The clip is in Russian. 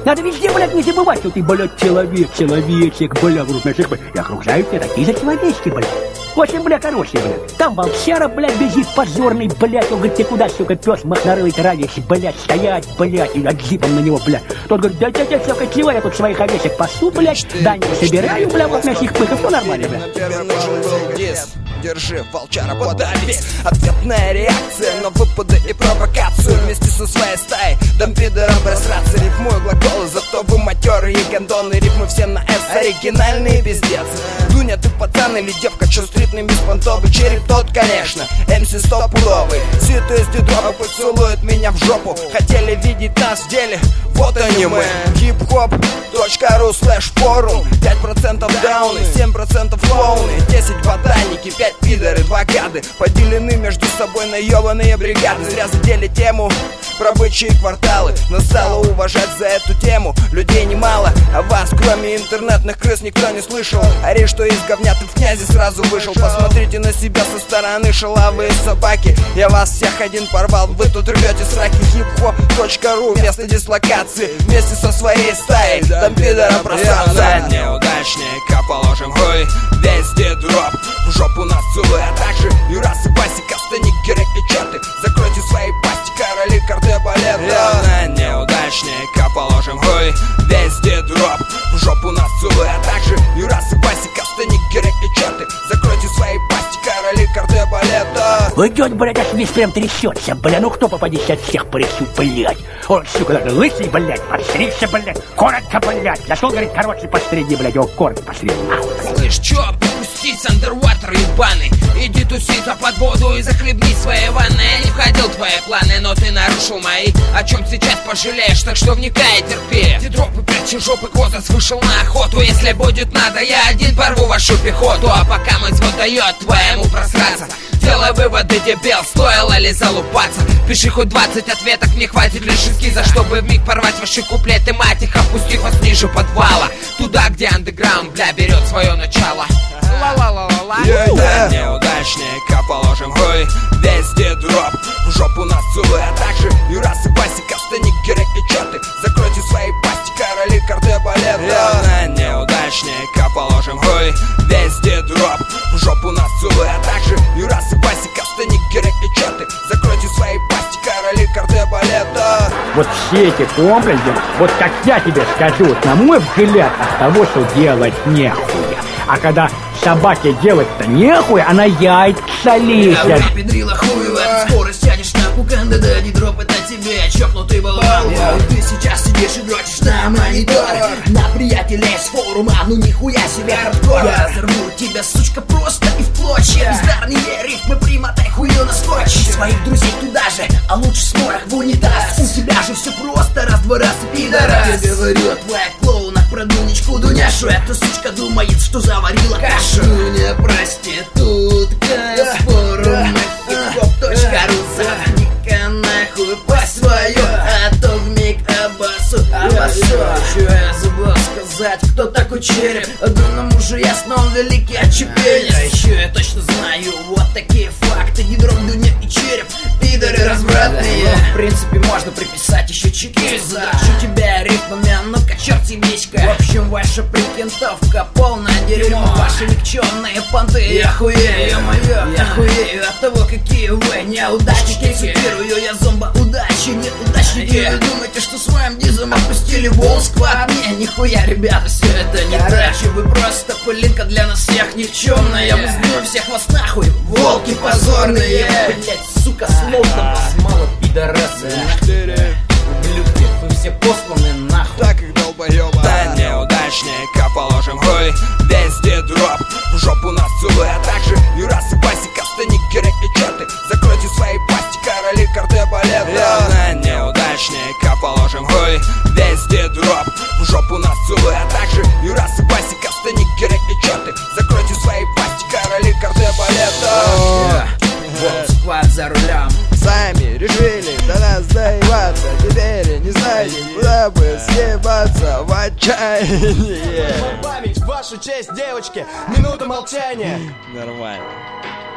Надо везде, блядь, не забывать, что ты, блядь, человечек, блядь, грустнячек, блядь. И окружают тебя такие же человечки, блядь. Очень, бля, хороший, блядь. Там волчара, блядь, бежит позорный, блядь. Он говорит, ты куда, сука, пес махнарый травишь, блядь, стоять, блядь, и отзипом на него, блядь. Тот говорит, да, сука, чего я тут своих овечек пасу, блядь, да не собираю, блядь, вот мясих пыков, все нормально, блядь. Нужен был диск. Держи, волчара, подавись. Ответная реакция на выпады и провокацию. Вместе со своей стаей дам пидорам просраться. Рифмую глаголы, зато вы матерые гондоны. Рифмы все на С, оригинальные пиздец. Дуня, ты пацан или девка, чё стритный беспонтовый? Череп тот, конечно, МС стопудовый. Сито из дедропа поцелует меня в жопу. Хотели видеть нас в деле, вот они мы. hiphop.ru/форум. 5% дауны, 7% клоуны, 10 ботаники, 5 пидоры, 2 гады. Поделены между собой на ёбаные бригады. Зря задели тему про бычьи кварталы. Настало уважать за эту тему людей немало. А вас, кроме интернетных крыс, никто не слышал. Ори, что из говня ты в князи сразу вышел. Посмотрите на себя со стороны, шалавые собаки. Я вас всех один порвал, вы тут рвете сраки. hiphop.ru, место дислокации. Вместе со своей стаей, там пидора просраться. Неудачника положим хуй, везде дроп. В жопу нас целуй, а также Юрас и Басик, остальник, Герек и черты. Закройте свои пасти, короли, карты, балет. На неудачника положим хуй, везде дроп. В жопу нас целуй, а также Юрас и Басик, остальник, Герек и черты. Закройте свои пасти, короли, карты, балет. Идет, блядь, аж весь прям трясется, бля, ну кто попадись от всех по лицу, блядь. Он, сука, даже лысый, блядь, подстригся, блядь, коротко, блядь. Зашел, говорит, короче, постриги, блядь, его коротко постриги. Слышь, чё, попустись, андерватер ебаный. Иди туситься под воду и захлебни свои ванны. Я не входил в твои планы, но ты нарушил мои. О чем сейчас пожалеешь, так что вникай и терпи. Дедропы, прячежопы, Козас вышел на охоту. Если будет надо, я один порву вашу пехоту. А пока мой взвод дает твоему просраться, делай выводы, дебил, стоило ли залупаться? Пиши хоть 20 ответок, мне хватит лишь эскиза, чтобы вмиг порвать ваши куплеты, мать их, опустив вас ниже подвала. Туда, где андеграунд, бля, берет свое начало. Ла-ла-ла-ла-ла. Неудачника положим хуй, везде дроп. В жопу нас целуй, а также Юрас и Басик, остальник, Герек и черты. Закройте свои пасти, короли, карты, балет. На неудачника положим хуй, везде дроп. В жопу нас целуй, а также Юрас и Басик, остальник, Герек и черты. Закройте свои пасти, короли, карты, балет. Вот все эти комплексы, вот как я тебе скажу, вот, на мой взгляд, от того, что делать нехуя. А когда собаке делать-то нехуя, она яйца лезет. Педрила хую, а скорость тянешь на куканда, да не дроп, это тебе чокнутый болван. Ты сейчас сидишь и дрочишь на мониторе на приятелей с форума, ну нихуя себе хардкор. Я взорву тебя, сучка, просто и в клочья. Бездарные рифмы примотай хую на скотч. Своих друзей туда же, а лучше сморох в унитаз. У тебя же все просто, раз-два раз и пидорас. Я говорю о твоих клоунах про Дунечку Дуняшу. Эта сучка думает, что заварила кашу. Дуня проститутка с форума hiphop.ru. Заткни-ка нахуй по свою, а то вмиг обоссу. Чё я забыл сказать, кто такой череп? Одному же ясно, он великий отчепенец. А еще я точно знаю вот такие факты. Гидрок, Дуня и череп, пидоры развратные. В принципе можно приписать еще чекист. Задрачу тебя рифмами, а ну-ка черт себечка. В общем, ваша прикинтовка полное дерьмо. Ваши никчемные понты, я хуею, ё-моё. Я хуею от того, какие вы неудачники. Цитирую я зомба удачи, неудачники. Вы думаете, что своим дизом опустили Волсквад? Не, нихуя, ребята, все это не так. Вы просто пылинка для нас всех никчемная. Мы сдуем всех вас нахуй, волки позорные. Блять, сука, словно вас мало, пидорасы. Ублюдки, вы все посланы нахуй. Так их долбоёба. Да неудачника положим хуй, везде дроп. В жопу нас целуй, а также Юрас и Басик, остальник, Герек и черты. Закройте свои пасти, короли, карты, балет. На неудачника положим хуй, везде дроп. В жопу нас целуй, а также Юрас и Басик, остальник, Герек и черты. Закройте свои пасти, короли, карты, балет. Волк-сквад за рулем. Сами решили до нас доебаться. Теперь не знаете, куда бы съебаться в отчаянии. Память в вашу честь, девочки. Минута молчания. Нормально.